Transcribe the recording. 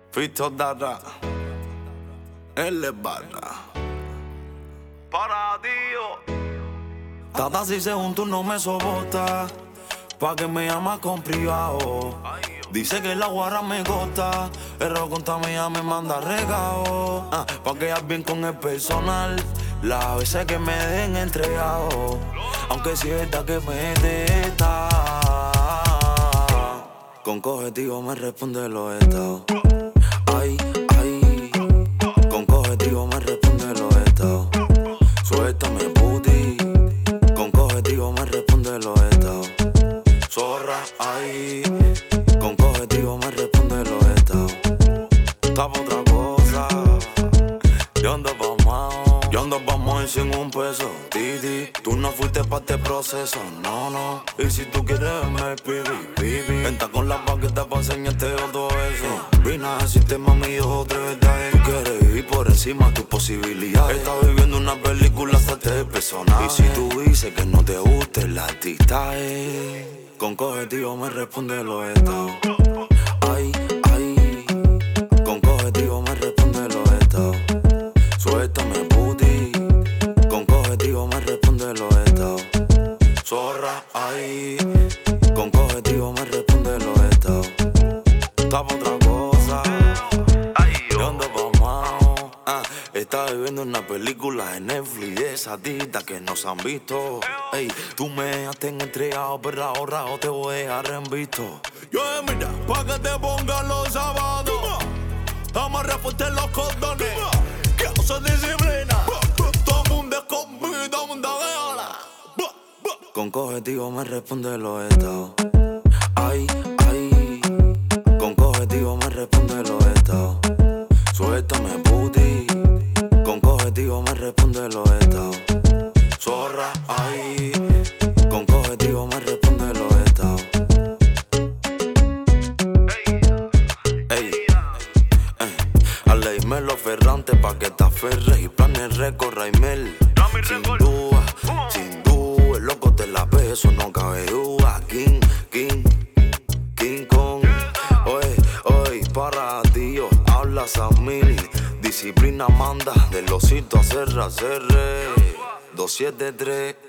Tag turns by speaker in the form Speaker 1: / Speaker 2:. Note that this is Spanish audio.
Speaker 1: Fito Dara, él es barra. Para Dios. Tata si según tú no me soporta, pa' que me llama con privado. Dice que la guarra me gosta, pero con mía me manda regao. Pa' quedar bien con el personal, las veces que me den entregado. Aunque si es verdad que me detesta, con cojetivo me responde los estados. Ay, ay, con cojetivo me responde los estados. Suéltame puti, con cojetivo me responde los estados. Zorra, ay, con cojetivo me responde los estados. Tapa otra cosa, yo ando pa' y sin un peso. Titi, tú no fuiste pa' este proceso, no. Y si tú quieres verme, pibi, venta con la paqueta pa' enseñarte todo eso. Vine a decirte, mami, yo otra verdad. Tú quieres vivir por encima de tus posibilidades. Estás viviendo una película hasta este personaje. Y si tú dices que no te gusta el artista, con cojetivo me responde los estados. Ay, ay, con cojetivo me responde los estados. Suéltame puti, con cojetivo me responde los estados. Zorra, ay, con cojetivo me responde los estados. Tapa otra cosa, yo ando pa' mao. Estás viviendo una película de Netflix, esa tita que nos han visto. Ey, tú me dejaste entregado, pero ahora te voy a dejar en visto. Yo mira, pa' que te pongan los zapatos, amarra fuerte los cordones, que no se disciplina. Todo el mundo es conmigo, todo el mundo gana. Con cojetivo me responde los estados. Ay, ay, con cojetivo me responde los estados. Suéltame puti, con cojetivo me responde los estados. Zorra, ay, con cojetivo me responde los estados. A Leimelo Ferrante pa' que te aferres y planes recorra Raimel. Sin duda, el loco te la peso, no cabe duda. King Kong. Oye, para ti, hablas a mil. Disciplina manda, del osito a cerra, 273.